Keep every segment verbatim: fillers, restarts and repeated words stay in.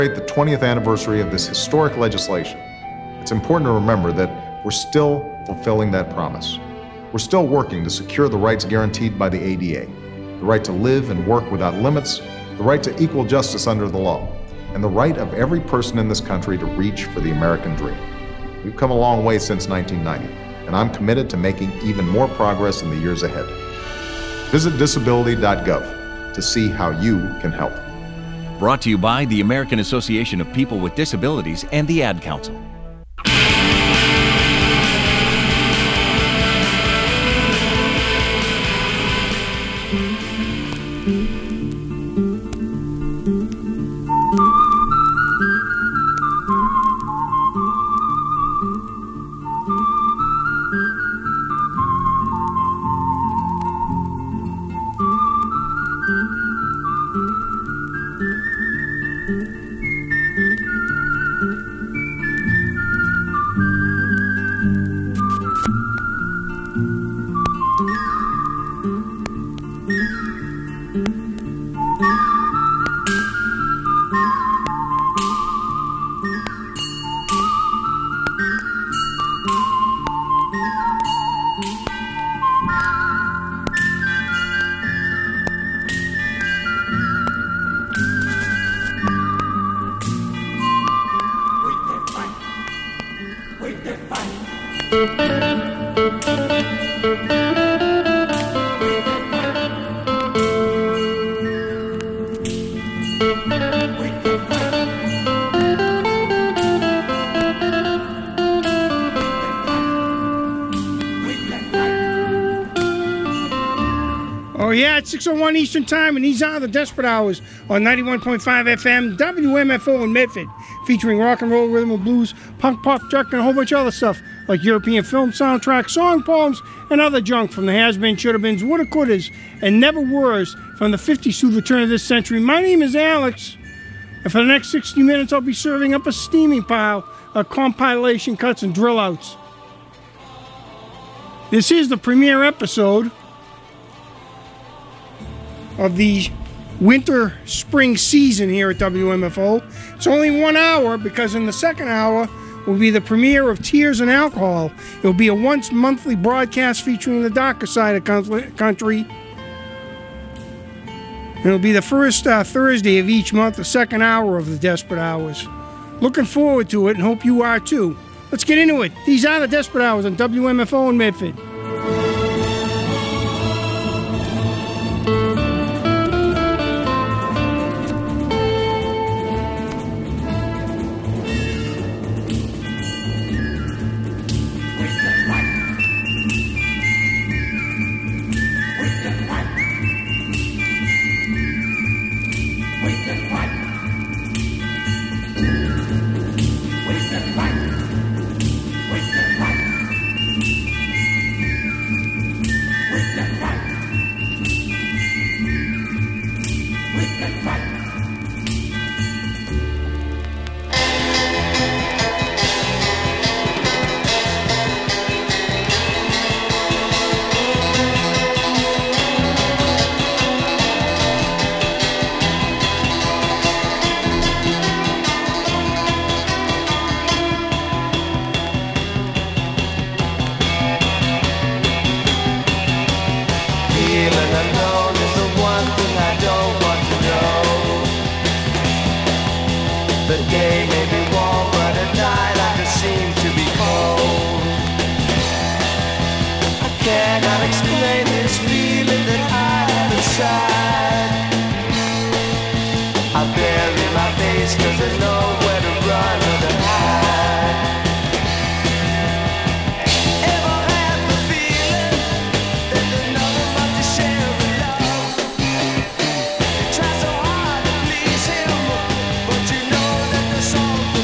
the twentieth anniversary of this historic legislation, it's important to remember that we're still fulfilling that promise. We're still working to secure the rights guaranteed by the A D A, the right to live and work without limits, the right to equal justice under the law, and the right of every person in this country to reach for the American dream. We've come a long way since nineteen ninety, and I'm committed to making even more progress in the years ahead. Visit disability dot gov to see how you can help. Brought to you by the American Association of People with Disabilities and the Ad Council. Oh, yeah, it's six oh one Eastern Time, and these are the Desperate Hours on ninety-one point five F M, W M F O in Medford, featuring rock and roll, rhythm and blues, punk, pop, truck, and a whole bunch of other stuff, like European film soundtracks, song poems, and other junk from the has-been, shoulda-beens, woulda-couldas, and never-weres from the fifties through the turn of this century. My name is Alex, and for the next sixty minutes, I'll be serving up a steaming pile of compilation cuts and drill-outs. This is the premiere episode of the winter-spring season here at W M F O. It's only one hour because in the second hour will be the premiere of Tears and Alcohol. It will be a once-monthly broadcast featuring the darker side of the country. It'll be the first uh, Thursday of each month, the second hour of the Desperate Hours. Looking forward to it and hope you are too. Let's get into it. These are the Desperate Hours on W M F O in Medford. Try so hard to please him, but you know that the song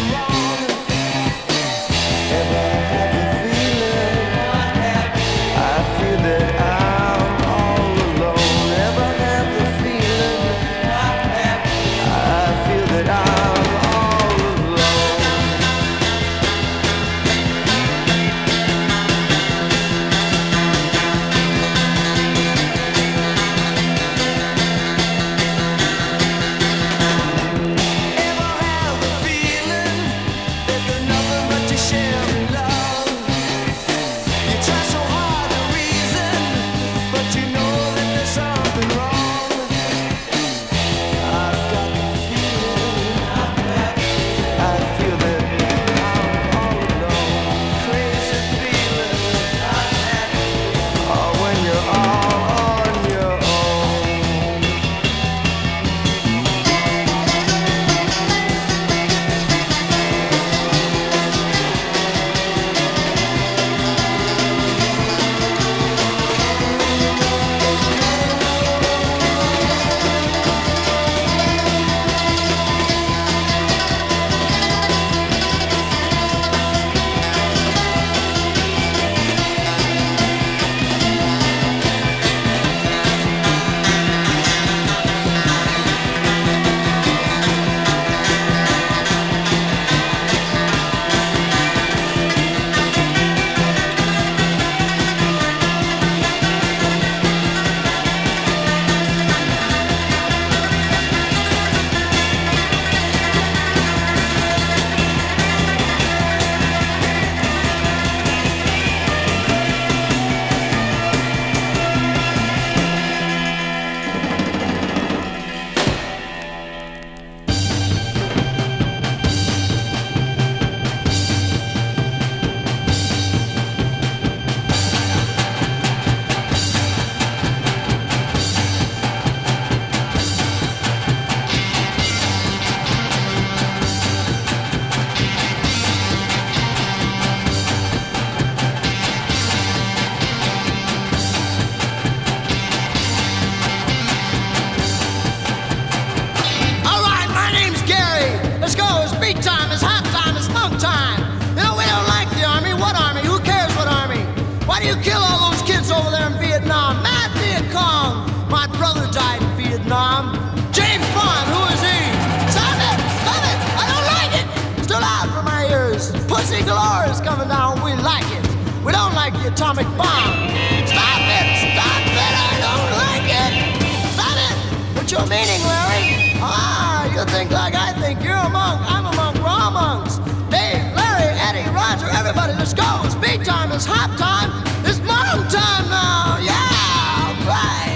beat time, it's half time, it's monk time. You know, we don't like the army. What army? Who cares what army? Why do you kill all those kids over there in Vietnam? Mad Viet Cong. My brother died in Vietnam. James Bond, who is he? Stop it! Stop it! I don't like it! It's too loud for my ears. Pussy galore is coming down. We like it. We don't like the atomic bomb. Stop it! Stop it! I don't like it! Stop it! What's your meaning, Larry? Ah, you think like I think. You're a monk. I'm a monk. We're all monks. Dave, Larry, Eddie, Roger, everybody, let's go. It's beat time. It's hop time. It's monk time now. Yeah! Right!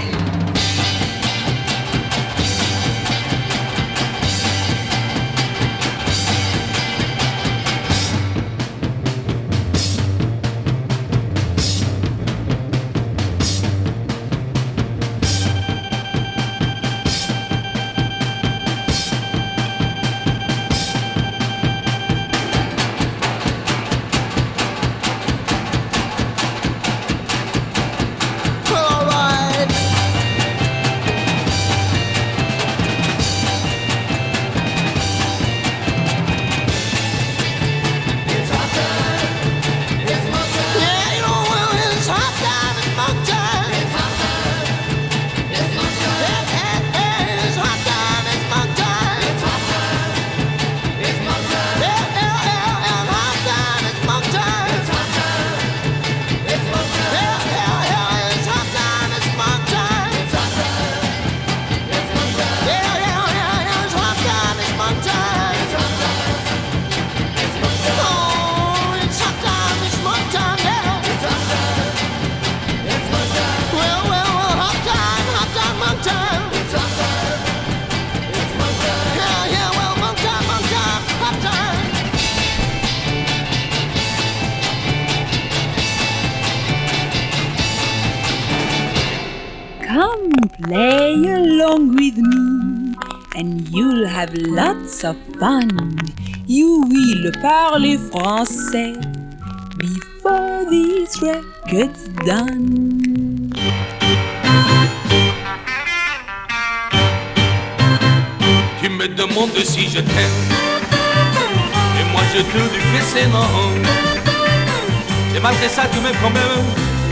Play along with me and you'll have lots of fun. You will parler français before this record's done. Tu me demandes si je t'aime et moi je te dis que c'est non. Et malgré ça tu m'aimes quand même.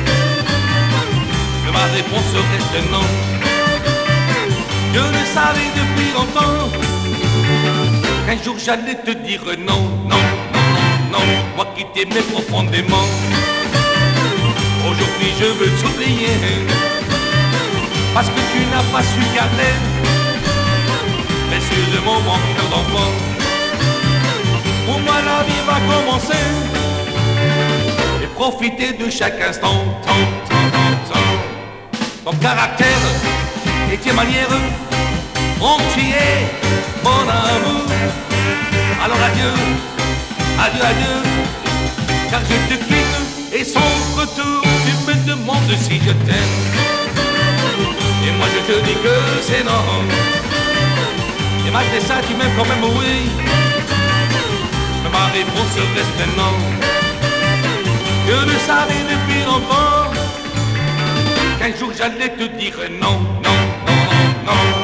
Ma réponse reste non. Je le savais depuis longtemps qu'un jour j'allais te dire non, non, non, non, non. Moi qui t'aimais profondément, aujourd'hui je veux t'oublier parce que tu n'as pas su garder précieusement mon cœur d'enfant. Pour moi la vie va commencer et profiter de chaque instant, tant, tant, tant, tant. Ton caractère et tes manières ont tué mon amour. Alors adieu, adieu, adieu, car je te quitte et sans retour. Tu me demandes si je t'aime et moi je te dis que c'est non. Et malgré ça tu m'aimes quand même, oui, mais ma réponse reste non. Je le savais depuis longtemps qu'un jour j'allais te dire non, non, non, non, non.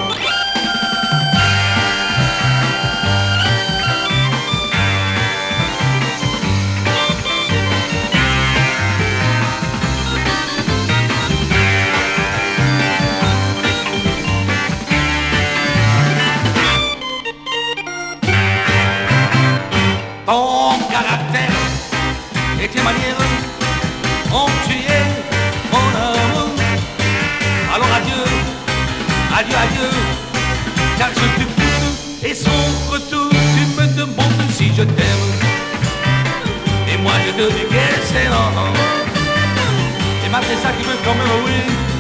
Ton caractère et tes manières ont tué mon amour. Alors adieu, adieu, adieu, car je te quitte et sans retour. Tu me demandes si je t'aime et moi je te dis que c'est non. Et malgré ça tu veux quand même, oui,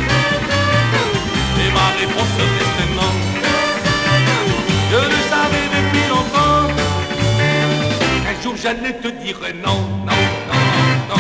et ma réponse reste non. Je le savais depuis longtemps qu'un jour j'allais te dire non, non, non, non, non.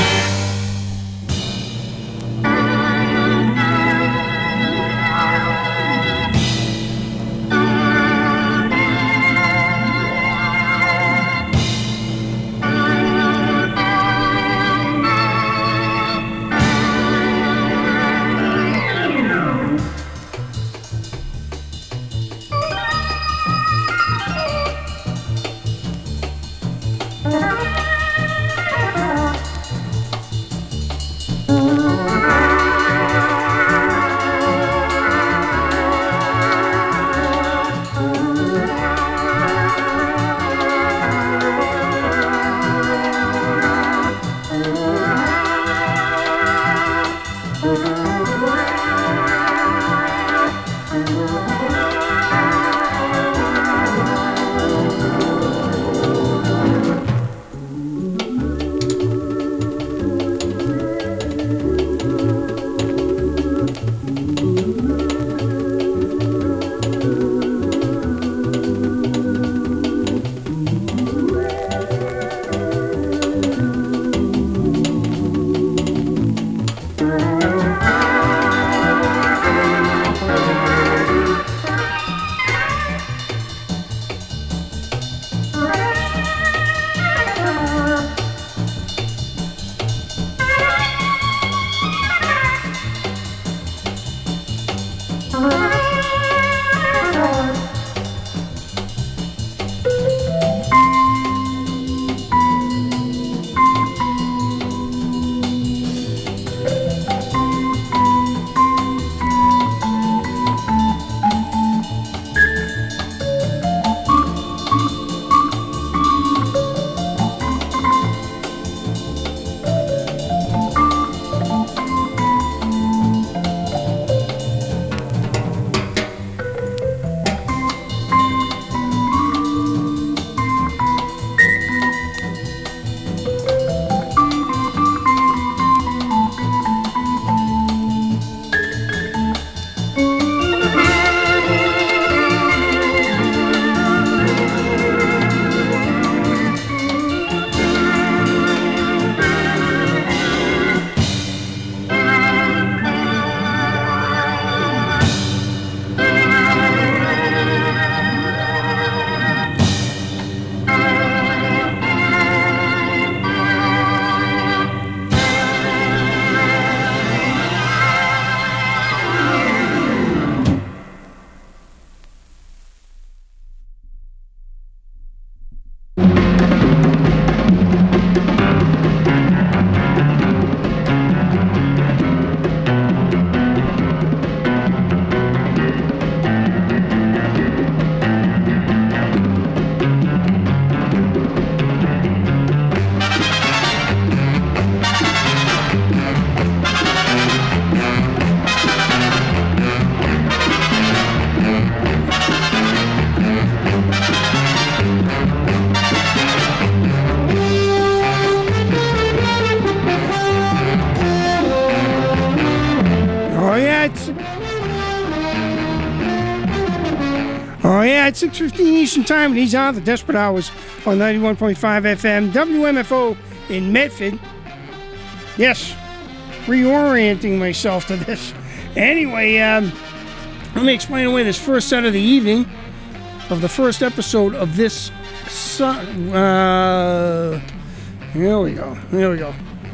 at six fifteen Eastern Time, and these are the Desperate Hours on ninety-one point five F M, W M F O in Medford. Yes, reorienting myself to this. Anyway, um, let me explain away this first set of the evening of the first episode of this. Su- uh, here we go. Here we go.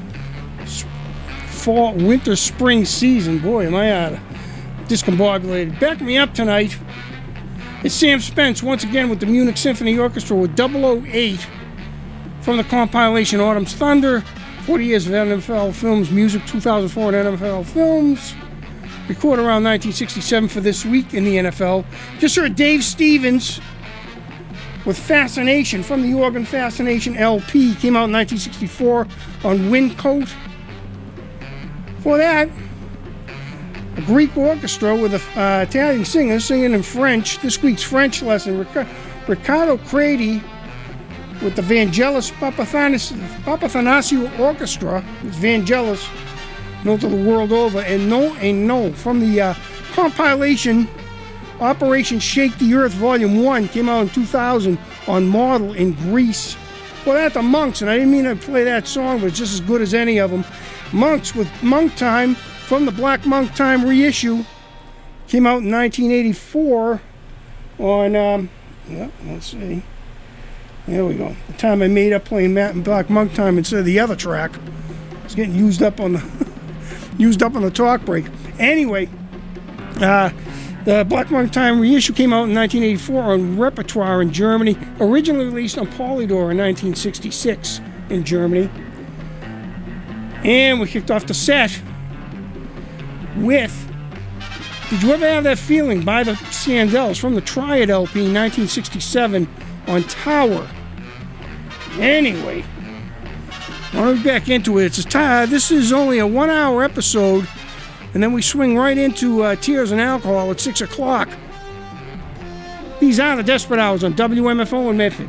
Fall, winter, spring season. Boy, am I out of discombobulated. Backing me up tonight, it's Sam Spence once again with the Munich Symphony Orchestra with double oh eight from the compilation Autumn's Thunder, forty years of N F L Films Music, two thousand four N F L Films. Recorded around nineteen sixty-seven for this week in the N F L. Just heard Dave Stevens with Fascination from the Organ Fascination L P. Came out in nineteen sixty-four on Windcoat. For that, a Greek orchestra with a uh, Italian singer singing in French. This week's French lesson, Ric- Riccardo Credi with the Vangelis Papathanas- Papathanasiou Orchestra. It's Vangelis, known to the world over, and No and No from the uh, compilation Operation Shake the Earth Volume one. Came out in two thousand on Model in Greece. For that, the Monks, and I didn't mean to play that song, but it's just as good as any of them. Monks with Monk Time from the Black Monk Time reissue. Came out in nineteen eighty-four on, um, yeah, let's see. There we go. The time I made up playing Matt and Black Monk Time instead of the other track. It's getting used up on the used up on the talk break. Anyway, uh, the Black Monk Time reissue came out in nineteen eighty-four on Repertoire in Germany. Originally released on Polydor in nineteen sixty-six in Germany. And we kicked off the set with Did You Ever Have That Feeling by the Sandells from the Triad L P nineteen sixty-seven on Tower. Anyway, I want to be back into it. It's a t- this is only a one-hour episode, and then we swing right into uh, Tears and Alcohol at six o'clock. These are the Desperate Hours on W M F O in Medford.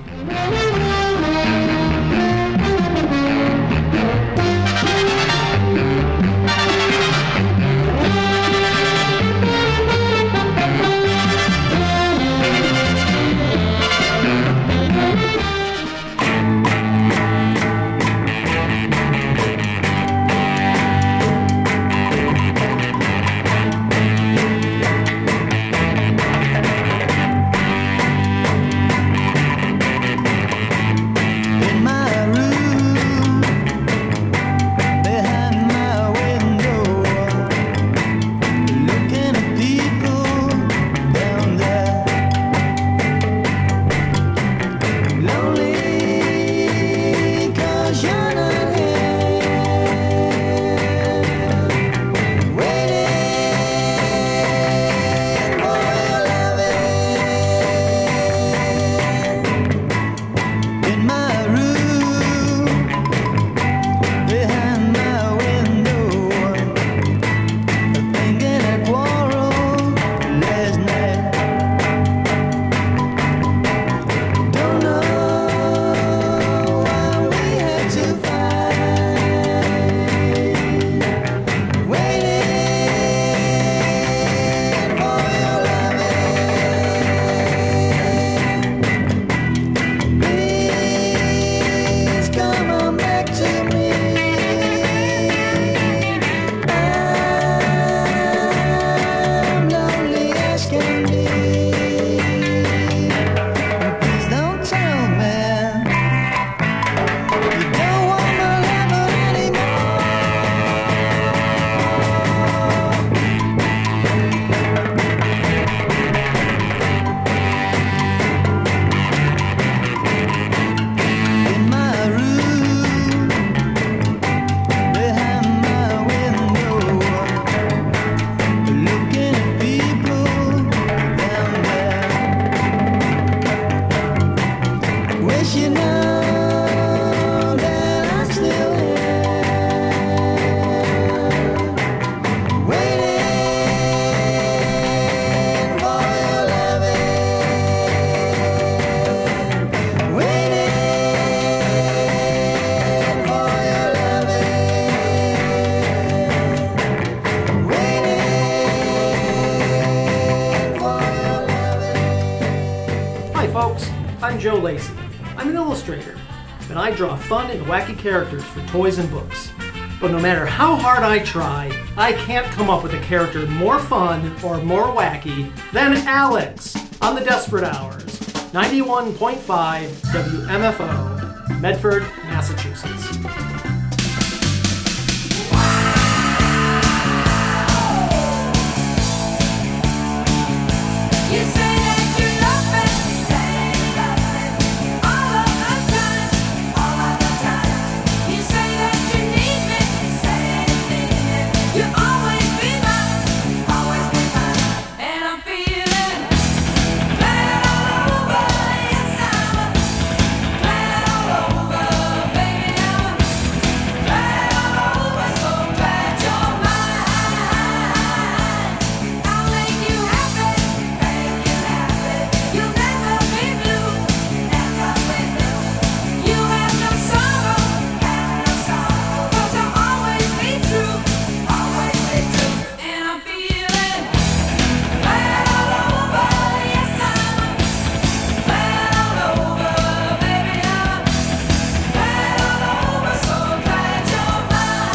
Joe Lacey. I'm an illustrator, and I draw fun and wacky characters for toys and books. But no matter how hard I try, I can't come up with a character more fun or more wacky than Alex on the Desperate Hours. ninety-one point five W M F O, Medford, Massachusetts. You say that you love me, say you love me all of the time, all of the time. You say that you need me, say you need me. You'll always be mine, always be mine. And I'm feeling glad all over, yes I'm glad all over, baby I'm glad all over, so glad you're mine. I'll make you happy. You'll never be blue, never be blue. You have no sorrow, have no sorrow. 'Cause I'll always be true, always be true. And I'm feeling glad all over, yes I'm glad all over, baby I'm glad all over, so glad you're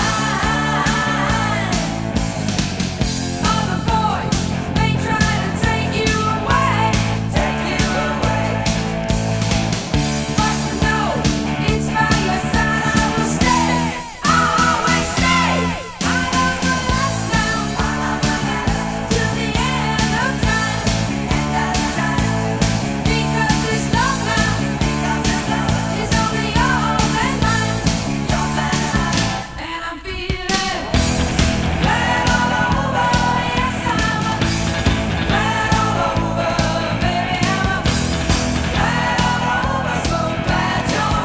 mine. Other boys may try to take you away, take you away. But you know, it's by your side I will stay, I'll always stay. I love the last now, I love the last till the end of time, end of time. Because this love now, because this love is only yours and mine, yours and mine. And I'm feeling glad all over, yes I'm glad all over, baby I'm glad all over, so glad you're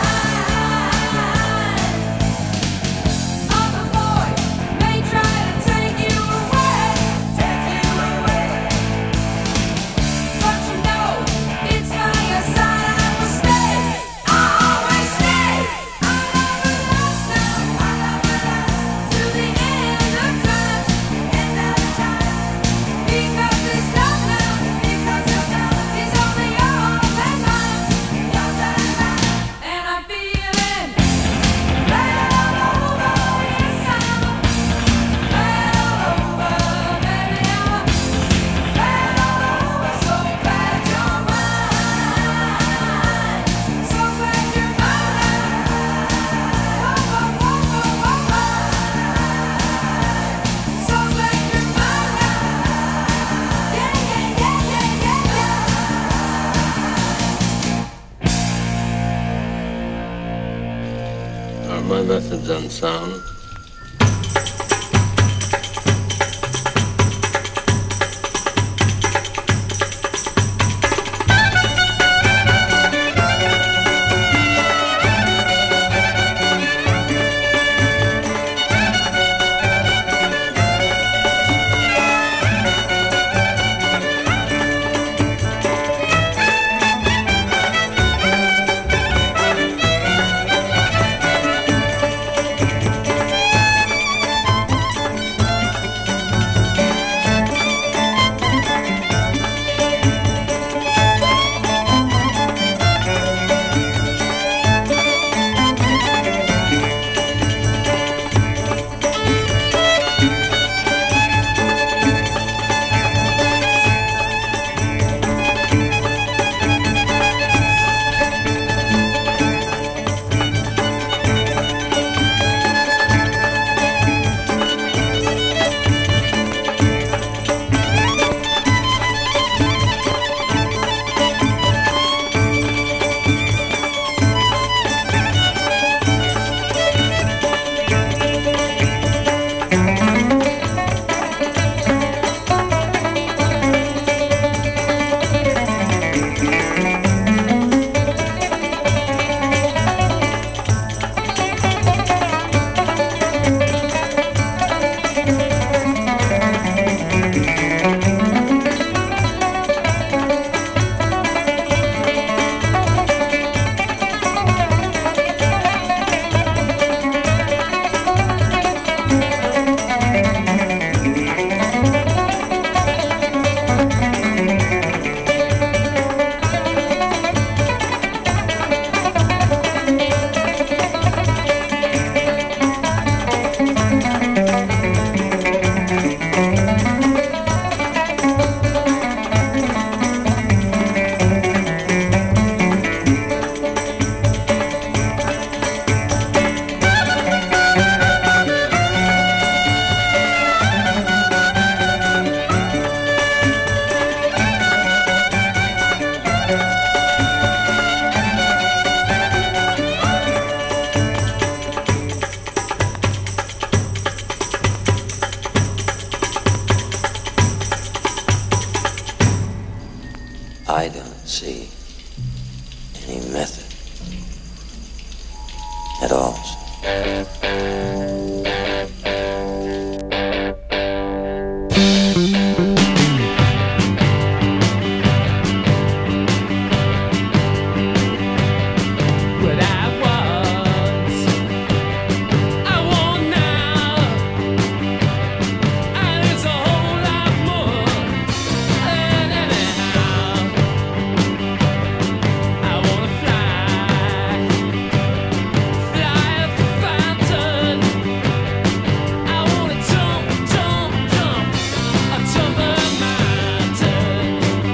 mine. Other boys may try to take you away, take you away. But you know, it's by your side I will stay, I'll always stay. I love the last now, I love the last till the end of time, end of time. Because this love now, because this love is only yours and mine, yours and mine. And I'm feeling glad all over, yes I'm glad all over, baby I'm glad all over, so glad you're mine, so glad you're mine. Oh, oh, oh, oh, oh, so glad you're mine. Yeah, yeah, yeah, yeah, yeah, yeah. Are my methods unsound? Thank at all. What I was, I want now, and it's a whole lot more. And anyhow, I wanna fly, fly a fountain. I wanna jump, jump, jump, a jump a mountain.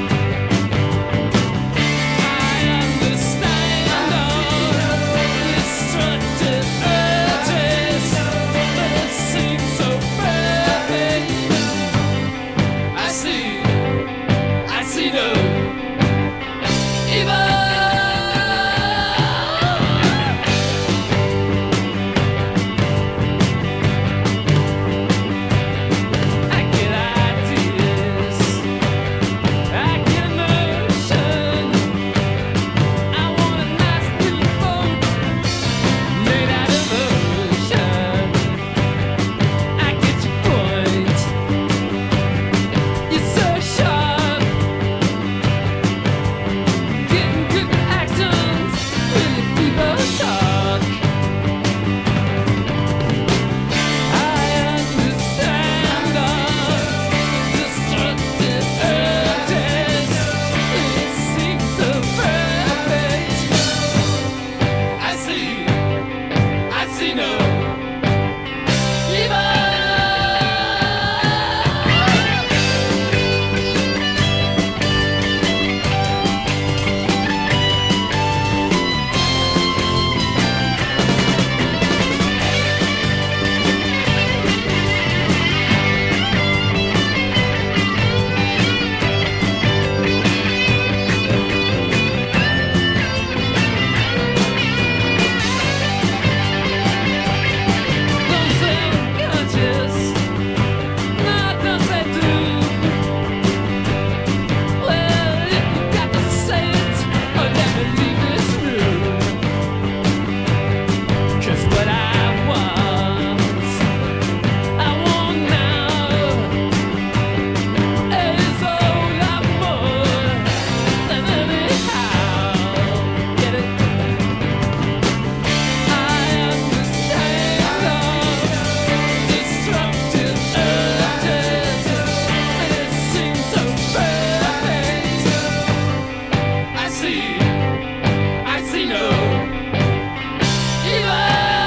I understand all destructive urges, but it seems so perfect. I see, I see no evil. I get ideas, I get emotion. I want a nice little boat made out of ocean. I get your point. You're so sharp, getting good actions when the people talk. I understand all destructive urges. It seems so perfect. I see, I see no evil. Don't say conscious, no, don't say do. Well, if you got to say it, or let me leave this room. 'Cause what I want, I want now, is a whole lot more than anyhow. Get it? I understand all destructive urges, and it seems so perfect. I see, I see no evil.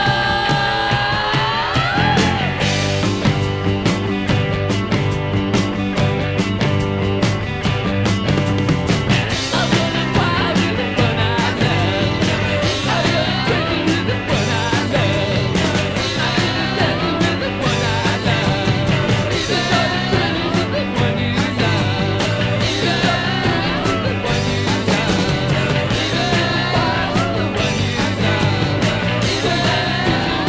I'm running wild with the one I love. I'm going crazy with the one I love. I'm dancing with the one I love. Even though the pretty with the one you love. Even though the pretty with the one you love. Even though the wild with the one you love. Even though the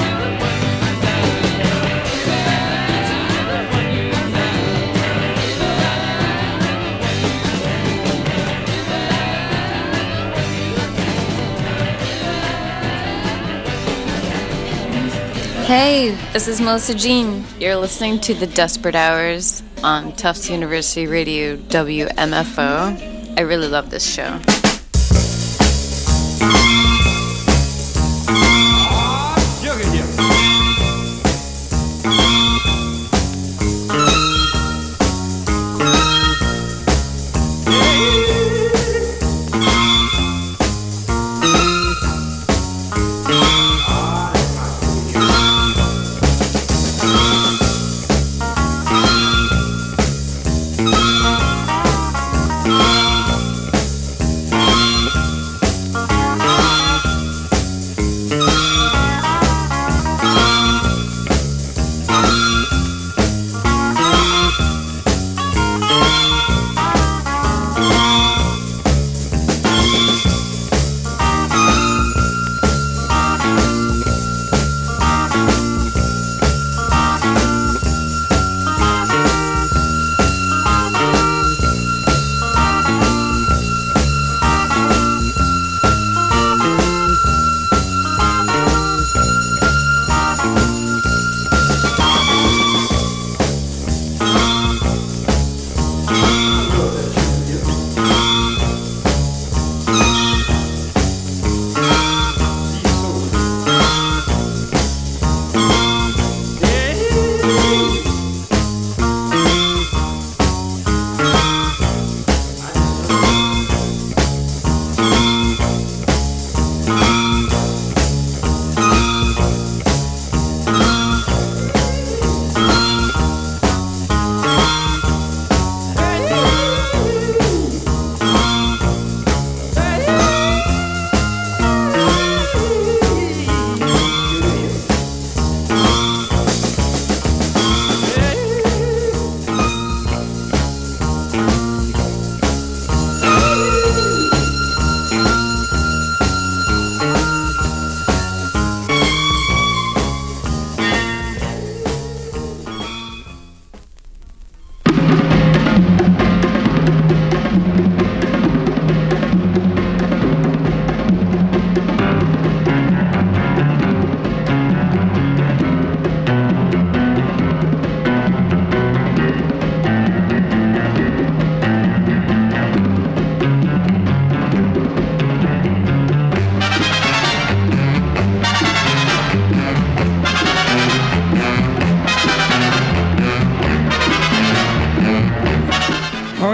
Hey, this is Melissa Jean. You're listening to The Desperate Hours on Tufts University Radio W M F O. I really love this show. Thank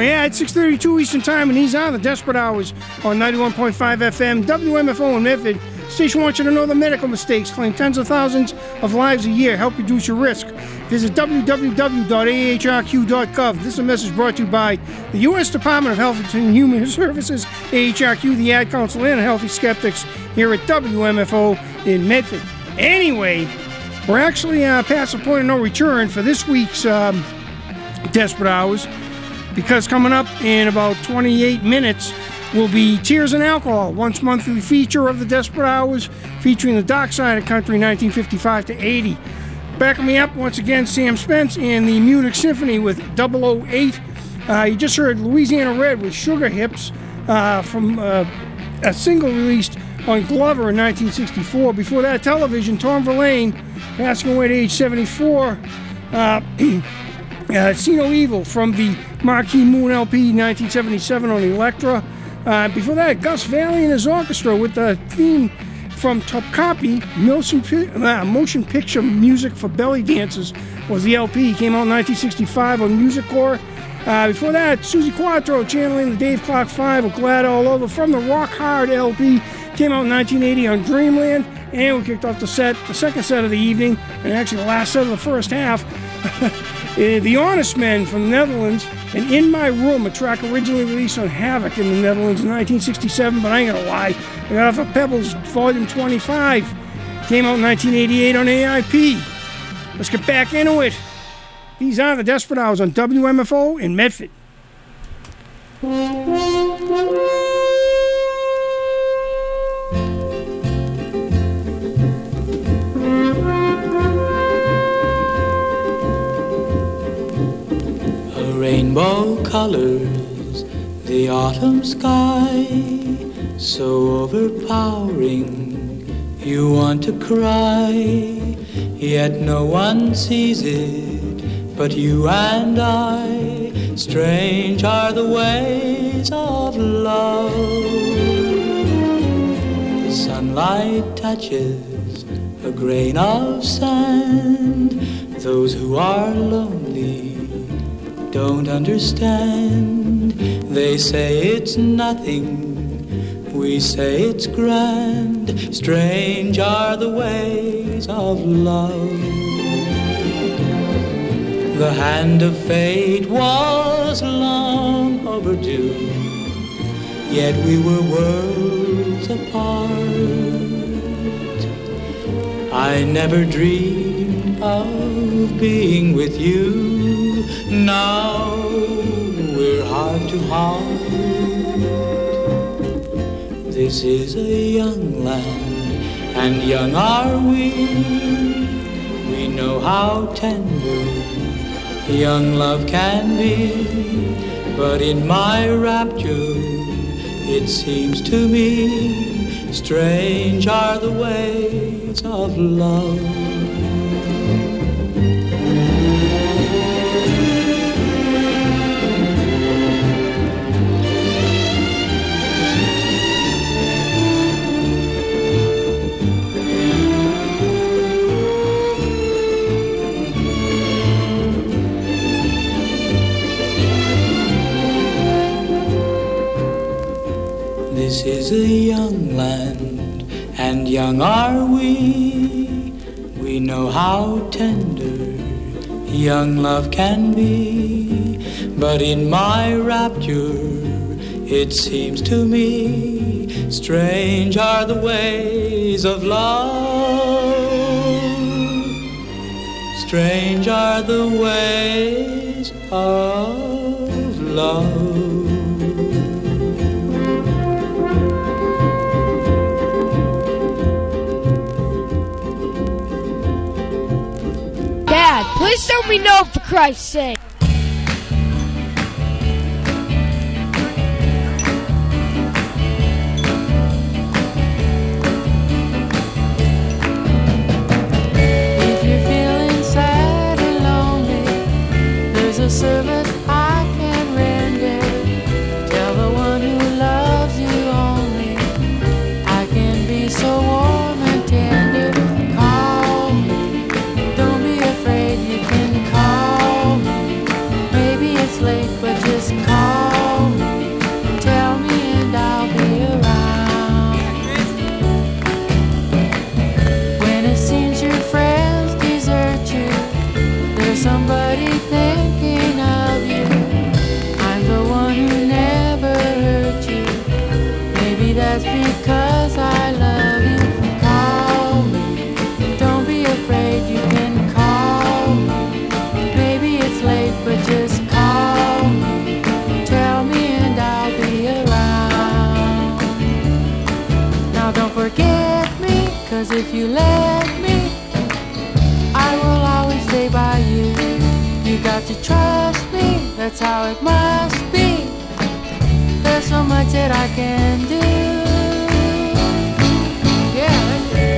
yeah, it's six thirty-two Eastern Time, and these are the Desperate Hours on ninety-one point five F M, W M F O in Medford. Station wants you to know the medical mistakes claim tens of thousands of lives a year. Help reduce your risk. Visit w w w dot a h r q dot gov. This is a message brought to you by the U S Department of Health and Human Services, A H R Q, the Ad Council, and Healthy Skeptics here at W M F O in Medford. Anyway, we're actually uh, past the point of no return for this week's um, Desperate Hours, because coming up in about twenty-eight minutes will be Tears and Alcohol, once monthly feature of the Desperate Hours, featuring the dark side of country nineteen fifty-five to eighty. Backing me up once again, Sam Spence and the Munich Symphony with double oh eight. Uh, you just heard Louisiana Red with Sugar Hips uh, from uh, a single released on Glover in nineteen sixty-four. Before that, Television, Tom Verlaine, passing away at age seventy-four. Uh, uh, See No Evil from the Marquee Moon L P nineteen seventy-seven on Elektra. Uh, before that, Gus Valley and his orchestra with the theme from Topkapi, motion, uh, motion Picture Music for Belly Dancers was the L P. Came out in nineteen sixty-five on Music Core. Uh, before that, Susie Quattro channeling the Dave Clark Five with Glad All Over from the Rock Hard L P. Came out in nineteen eighty on Dreamland. And we kicked off the set, the second set of the evening, and actually the last set of the first half. The Honest Men from the Netherlands, and In My Room, a track originally released on Havoc in the Netherlands in nineteen sixty-seven, but I ain't gonna lie, I got off of Pebbles Volume twenty-five. Came out in nineteen eighty-eight on A I P. Let's get back into it. These are the Desperate Hours on W M F O in Medford. Rainbow colors the autumn sky, so overpowering you want to cry, yet no one sees it but you and I. Strange are the ways of love. The sunlight touches a grain of sand. Those who are lonely don't understand. They say it's nothing, we say it's grand. Strange are the ways of love. The hand of fate was long overdue, yet we were worlds apart. I never dreamed of being with you. Now we're heart to heart. This is a young land, and young are we. We know how tender young love can be, but in my rapture it seems to me strange are the ways of love. This is a young land, and young are we. We know how tender young love can be, but in my rapture it seems to me strange are the ways of love. Strange are the ways of love. Dad, please tell me no for Christ's sake. If you're feeling sad and lonely, there's a service I can render. Tell the one who loves you only, I can be so warm and tender. Call me, don't be afraid, you can call me. forget me, 'cause if you let me, I will always stay by you. You got to trust me, that's how it must be. There's so much that I can do. Yeah, that's it.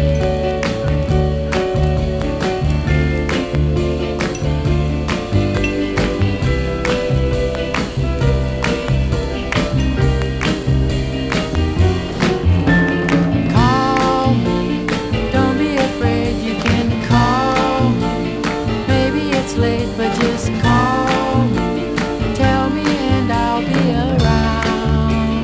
Late, but just call me, tell me, and I'll be around.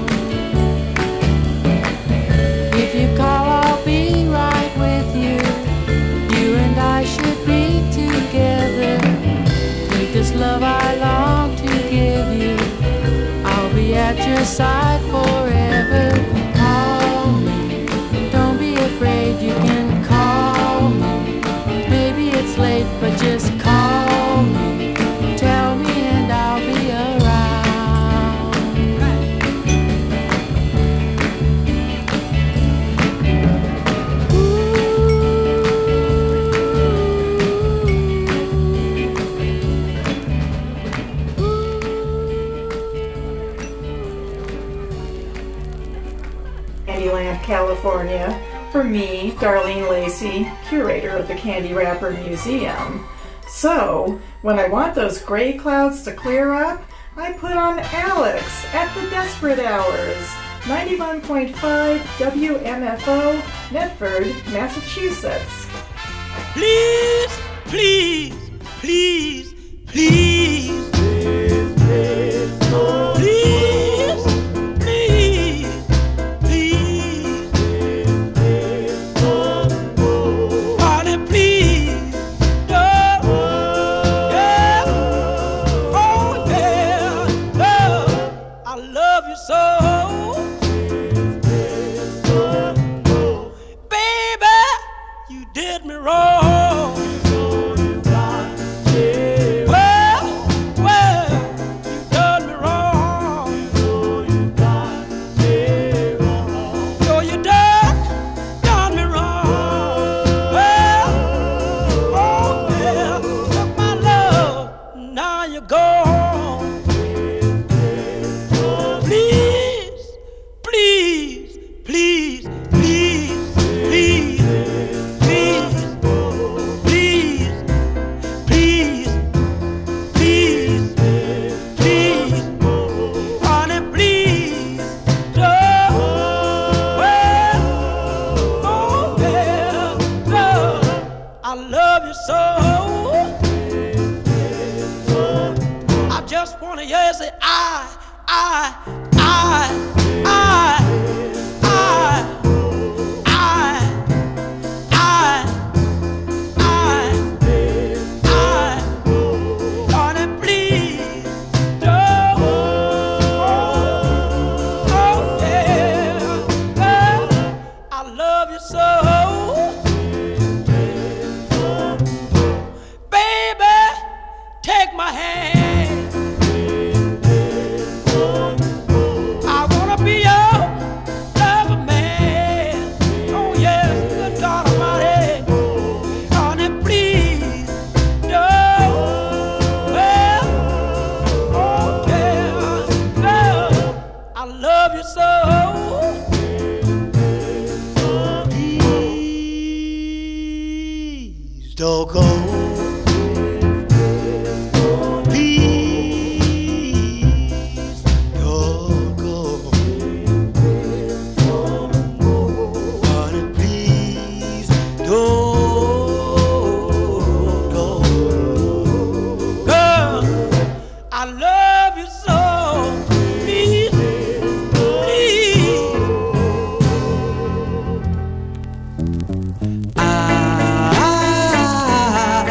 If you call, I'll be right with you. You and I should be together. Take this love I long to give you. I'll be at your side forever. Call me, don't be afraid, you can call me. Maybe it's late, but just call me, tell me, and I'll be around. Candyland, California. For me, Darlene Lacey, curator of the Candy Wrapper Museum. So, when I want those gray clouds to clear up, I put on Alex at the Desperate Hours, ninety-one point five W M F O, Medford, Massachusetts. Please, please, please, please, please, please, please, please, please, honey, please, don't, yeah, oh yeah, love, I love you so. Baby, you did me wrong. Well, well, you done me wrong. So you done, done me wrong. Well, oh yeah, took my love, now you're gone. Please, please, please, please, please, please, please, please, please, please, honey, please, don't. Well, oh yeah, love, I love you so. I just wanna hear you say I, I, I, I, I, I, I, I, I, honey, please, don't. Oh yeah, love, I love you so. Baby, take my hand. I wanna be your lover man. Oh yes, good God Almighty, honey, please, don't. Well, oh yeah, love, I love you so. Please don't go. Please don't go. Honey, please don't go. Girl, I love you so. Please, please. I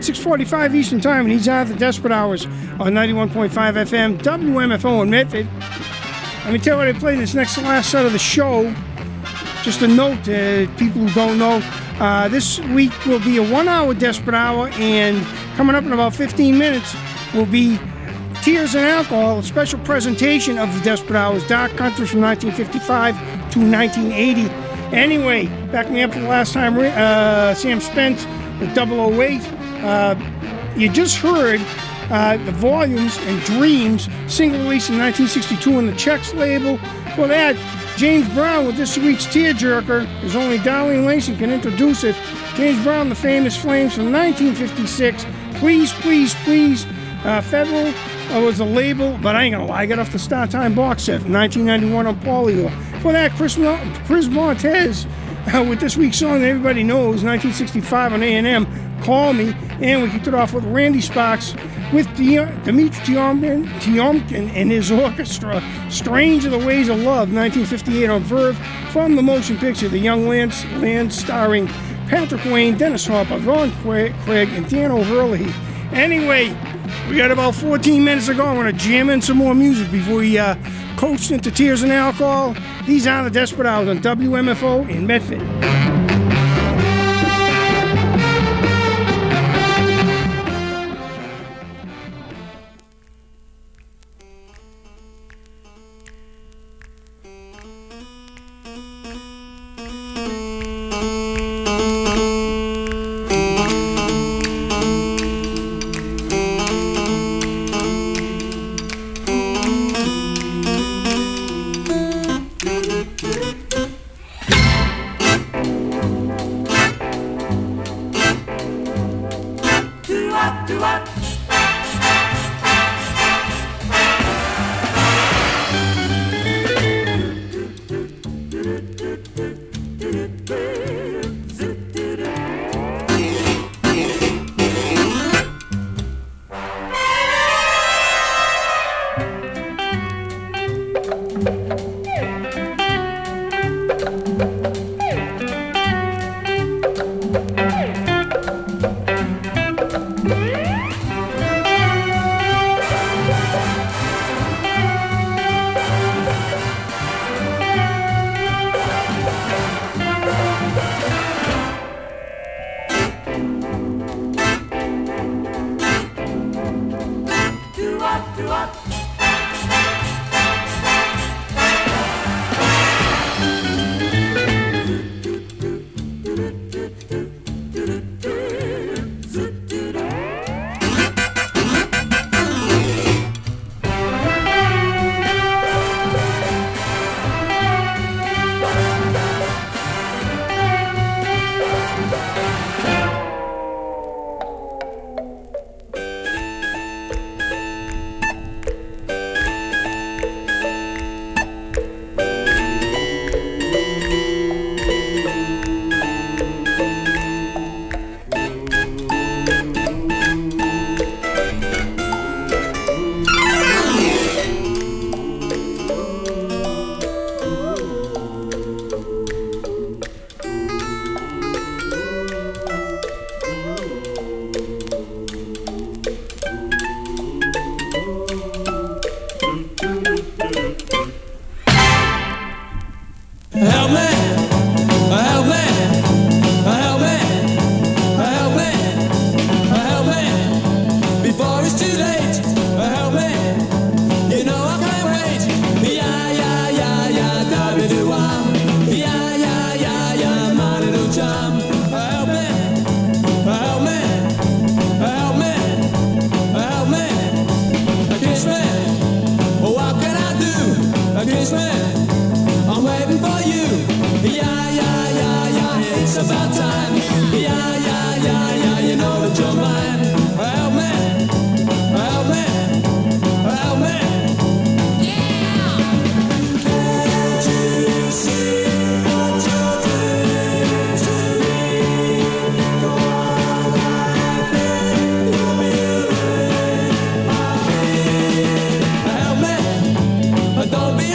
six forty-five Eastern Time, and these are the Desperate Hours on ninety-one point five F M, W M F O in Medford. Let me tell you what I played this next to last set of the show. Just a note to people who don't know, uh, this week will be a one-hour Desperate Hour, and coming up in about fifteen minutes will be Tears and Alcohol, a special presentation of the Desperate Hours, Dark Country from nineteen fifty-five to nineteen eighty. Anyway, back me up from the last time, uh, Sam Spence with double oh eight. Uh, you just heard uh, the Volumes and Dreams, single release in nineteen sixty-two on the Chex label. For that, James Brown with this week's Tearjerker, as only Darlene Lacey can introduce it. James Brown, The Famous Flames from nineteen fifty-six. Please, please, please. Uh, Federal uh, was the label, but I ain't gonna lie, I got off the Star Time box set from nineteen ninety-one on Polio. For that, Chris, Mo- Chris Montez uh, with this week's song that everybody knows, nineteen sixty-five on A and M, Call Me. And we kicked it off with Randy Sparks with Di- Dimitri Tiomkin, Tiomkin and his orchestra, Strange Are the Ways of Love, nineteen fifty-eight on Verve, from the motion picture The Young Lance, Land, starring Patrick Wayne, Dennis Hopper, Ron Craig, and Dan O'Hurley. Anyway, we got about fourteen minutes to go. I'm going to jam in some more music before we uh, coast into Tears and Alcohol. These are the Desperate Hours on W M F O in Medford.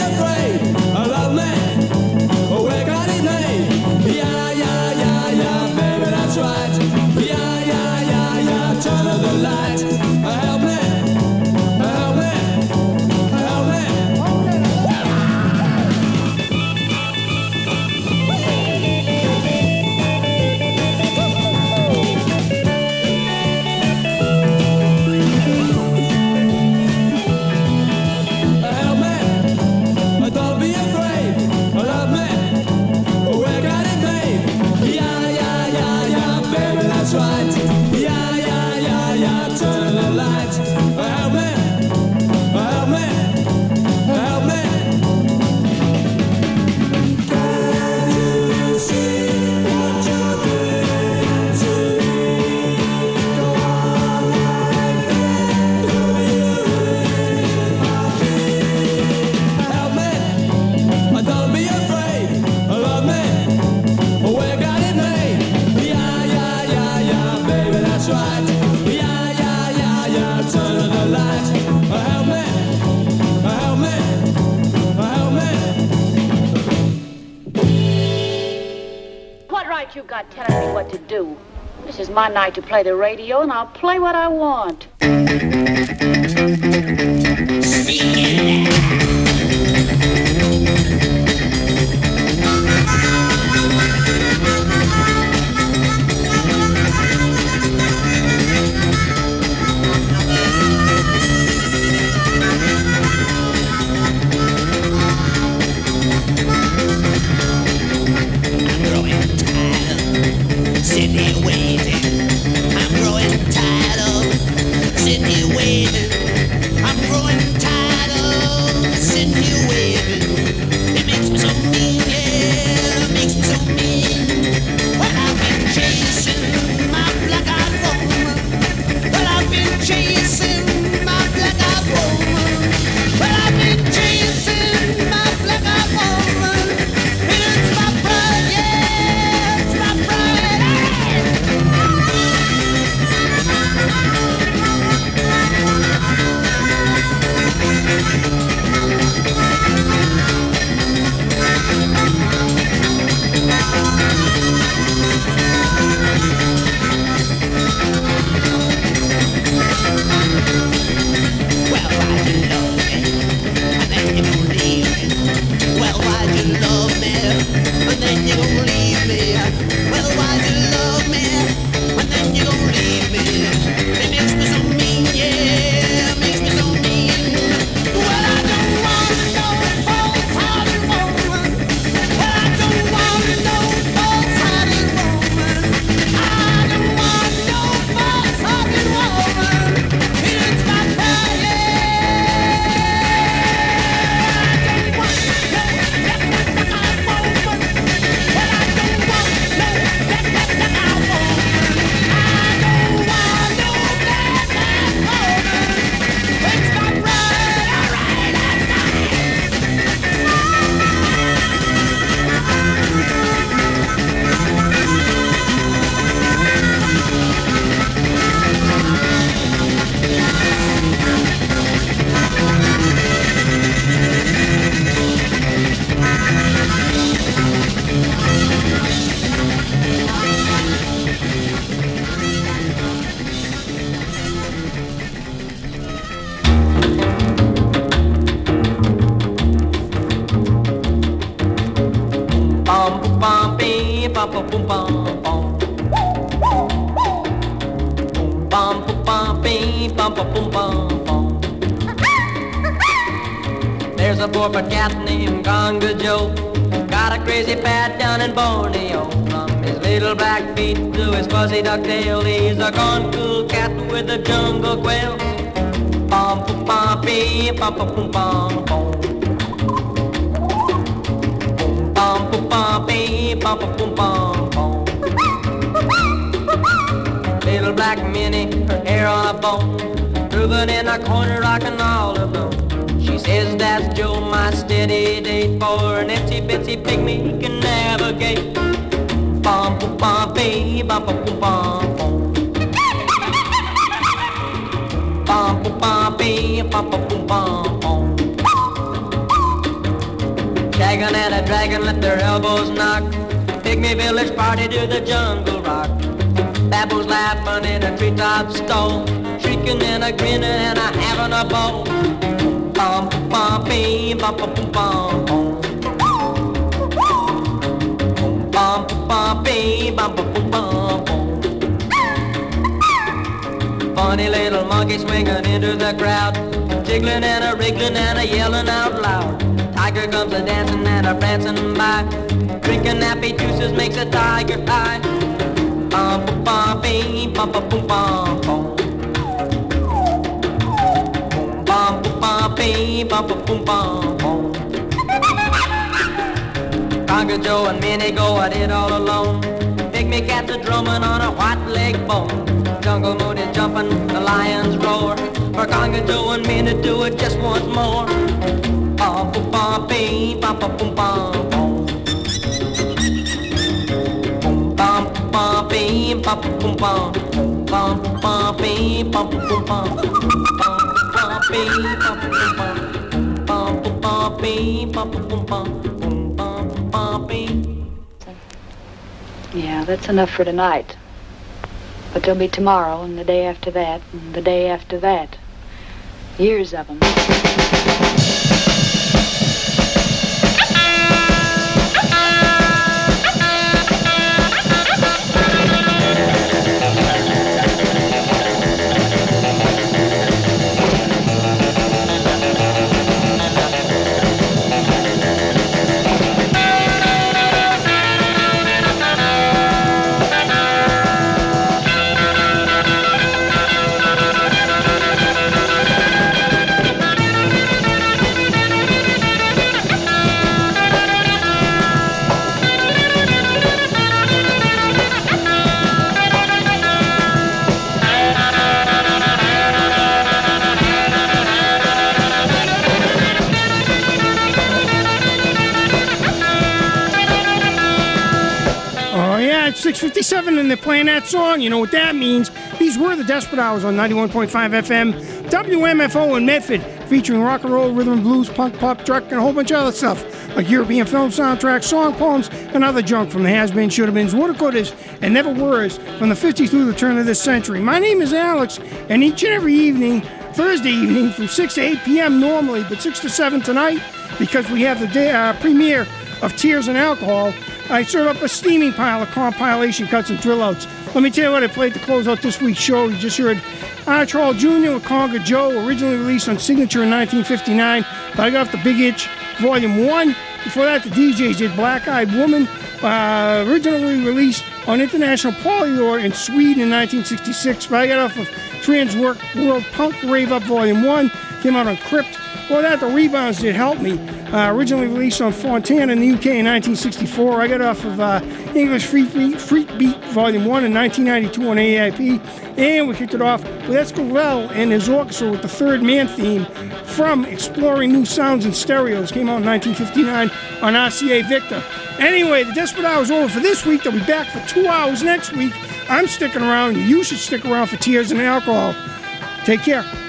Yeah, yeah, yeah, yeah. to do. This is my night to play the radio, and I'll play what I want. Sitting here waiting, I'm growing tired of sitting here waiting. I'm growing tired of sitting here waiting. It makes me so mean, yeah, it makes me so mean. Well, I've been chasing my black-eyed woman. Well, I've been chasing my black-eyed woman. Well, I've been chasing my black-eyed woman. It's my pride, yeah, it's my pride. Well, why'd you love me, and then you gon' leave me? Well, why'd you love me, and then you gon' leave me? It makes me so mean, yeah, it makes me so mean. Well, I don't wanna know false-hearted woman. Well, I don't wanna know false-hearted woman. I don't want no false-hearted woman. It's my pride, There's a four-foot cat named Conga Joe, got a crazy pad down in Borneo. From his little black feet to his fuzzy duck tail, he's a gone cool cat with a jungle quail. Bum pum pum pee, bum pum pum pum pum. Bum pum pum pee, bum pum pum pum pum. Little black Minnie, her hair on a bone, grooving in a corner, rocking all alone. She says that's Joe, my steady date, for an itsy bitsy pygmy he can navigate. Bum pum pum pee, bum pum pum pum pum. Bum pum pum pee, bum pum pum pum pum. Shaggin' and a dragon let their elbows knock. Pygmy village party to the jungle rock. Baboons laughing in a treetop stone, shrieking and a grinning and a having a ball. Bum bum bee, bum bum bum bum. Bum bum bee, bum bum bum bum. Funny little monkey swinging into the crowd, jiggling and a wriggling and a yelling out loud. Tiger comes a dancing and a prancing by, drinking nappy juices makes a tiger high. Bum bum bum bee, bum bum bum bum bum. Bum bum bum bee, bum bum bum bum bum. Conga Joe and Minnie go at it all alone. Pygmy cats are drumming on a white leg bone. Jungle moon is jumping, the lions roar. For Conga Joe and Minnie do it just once more. Bum bum bum bee, bum bum bum bum bum. Bum bum bee, bum bum bum. Bum bum bee, bum bum bum. Bum bee, bum bum bum. Bum bum bee, bum bum bum. Bum bum bee. Yeah, that's enough for tonight. But there'll be tomorrow, and the day after that, and the day after that. Years of them. six fifty-seven and they're playing that song. You know what that means. These were the Desperate Hours on ninety-one point five F M, W M F O in Medford, featuring rock and roll, rhythm and blues, punk, pop, truck, and a whole bunch of other stuff, like European film soundtracks, song poems, and other junk from the has-been, should-have-beens, woulda-couldas, and never-weres from the fifties through the turn of this century. My name is Alex, and each and every evening, Thursday evening, from six to eight p.m. normally, but six to seven tonight, because we have the day, uh, premiere of Tears and Alcohol, I serve up a steaming pile of compilation cuts and thrill-outs. Let me tell you what I played to close out this week's show. You just heard Honor Charles Junior with Conga Joe, originally released on Signature in nineteen fifty-nine, but I got off the Big Itch Volume one. Before that, the D Js did Black Eyed Woman, uh, originally released on International Polydor in Sweden in nineteen sixty-six, but I got off of Trans Work World Punk Rave Up Volume one, came out on Crypt. Before that, the Rebounds did Help Me, uh, originally released on Fontana in the U K in nineteen sixty-four. I got off of uh, English Freak Beat, Freak Beat Volume one in nineteen ninety-two on A I P. And we kicked it off with Esquivel and his orchestra with the Third Man theme from Exploring New Sounds and Stereos. Came out in nineteen fifty-nine on R C A Victor. Anyway, the Desperate Hour is over for this week. They'll be back for two hours next week. I'm sticking around. You should stick around for Tears and Alcohol. Take care.